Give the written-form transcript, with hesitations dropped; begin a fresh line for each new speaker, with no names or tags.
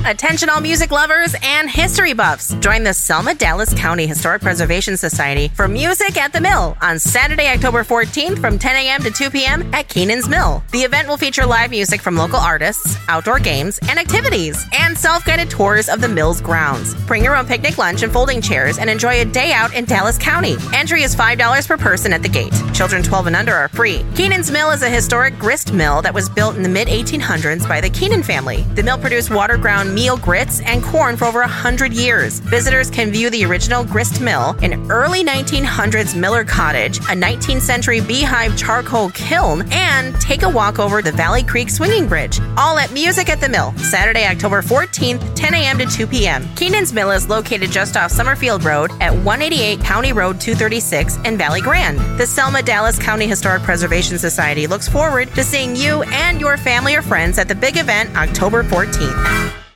Attention all music lovers and history buffs. Join the Selma Dallas County Historic Preservation Society for Music at the Mill on Saturday, October 14th from 10 a.m. to 2 p.m. at Keenan's Mill. The event will feature live music from local artists, outdoor games and activities, and self-guided tours of the mill's grounds. Bring your own picnic lunch and folding chairs and enjoy a day out in Dallas County. Entry is $5 per person at the gate. Children 12 and under are free. Keenan's Mill is a historic grist mill that was built in the mid-1800s by the Keenan family. The mill produced water-ground meal grits and corn for over 100 years. Visitors can view the original grist mill, an early 1900s Miller cottage, a 19th century beehive charcoal kiln, and take a walk over the Valley Creek Swinging Bridge. All at Music at the Mill, Saturday, October 14th, 10 a.m. to 2 p.m. Keenan's Mill is located just off Summerfield Road at 188 County Road 236 in Valley Grande. The Selma Dallas County Historic Preservation Society looks forward to seeing you and your family or friends at the big event October 14th.